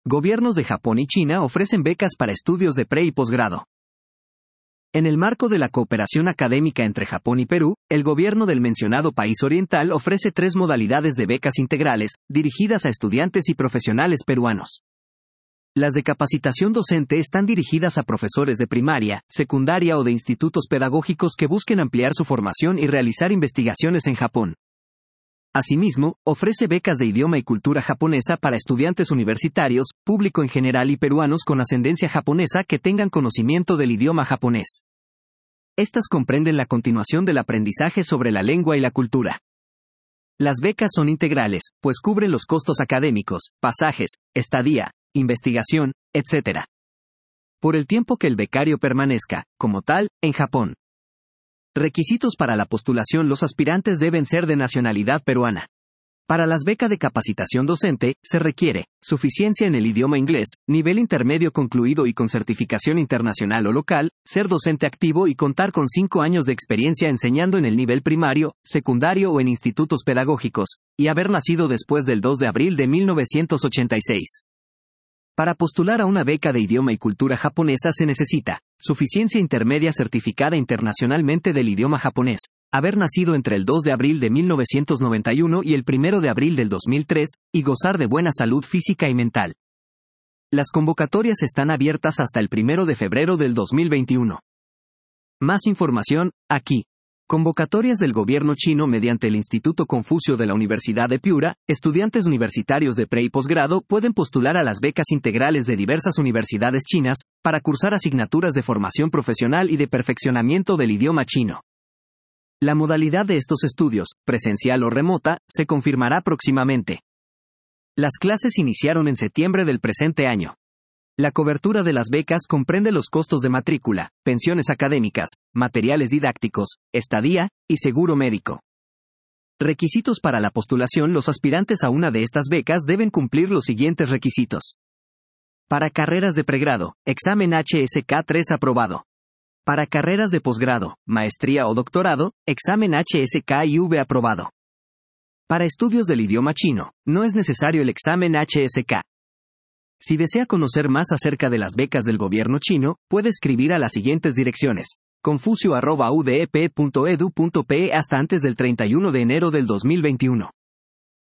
Gobiernos de Japón y China ofrecen becas para estudios de pre y posgrado. En el marco de la cooperación académica entre Japón y Perú, el gobierno del mencionado país oriental ofrece 3 modalidades de becas integrales, dirigidas a estudiantes y profesionales peruanos. Las de capacitación docente están dirigidas a profesores de primaria, secundaria o de institutos pedagógicos que busquen ampliar su formación y realizar investigaciones en Japón. Asimismo, ofrece becas de idioma y cultura japonesa para estudiantes universitarios, público en general y peruanos con ascendencia japonesa que tengan conocimiento del idioma japonés. Estas comprenden la continuación del aprendizaje sobre la lengua y la cultura. Las becas son integrales, pues cubren los costos académicos, pasajes, estadía, investigación, etc. por el tiempo que el becario permanezca, como tal, en Japón. Requisitos para la postulación: los aspirantes deben ser de nacionalidad peruana. Para las becas de capacitación docente, se requiere suficiencia en el idioma inglés, nivel intermedio concluido y con certificación internacional o local, ser docente activo y contar con 5 años de experiencia enseñando en el nivel primario, secundario o en institutos pedagógicos, y haber nacido después del 2 de abril de 1986. Para postular a una beca de idioma y cultura japonesa se necesita suficiencia intermedia certificada internacionalmente del idioma japonés, haber nacido entre el 2 de abril de 1991 y el 1 de abril del 2003, y gozar de buena salud física y mental. Las convocatorias están abiertas hasta el 1 de febrero del 2021. Más información, aquí. Convocatorias del gobierno chino mediante el Instituto Confucio de la Universidad de Piura. Estudiantes universitarios de pre y posgrado pueden postular a las becas integrales de diversas universidades chinas, para cursar asignaturas de formación profesional y de perfeccionamiento del idioma chino. La modalidad de estos estudios, presencial o remota, se confirmará próximamente. Las clases iniciaron en septiembre del presente año. La cobertura de las becas comprende los costos de matrícula, pensiones académicas, materiales didácticos, estadía, y seguro médico. Requisitos para la postulación: los aspirantes a una de estas becas deben cumplir los siguientes requisitos. Para carreras de pregrado, examen HSK3 aprobado. Para carreras de posgrado, maestría o doctorado, examen HSK-IV aprobado. Para estudios del idioma chino, no es necesario el examen HSK. Si desea conocer más acerca de las becas del gobierno chino, puede escribir a las siguientes direcciones: confucio@udep.edu.pe hasta antes del 31 de enero del 2021.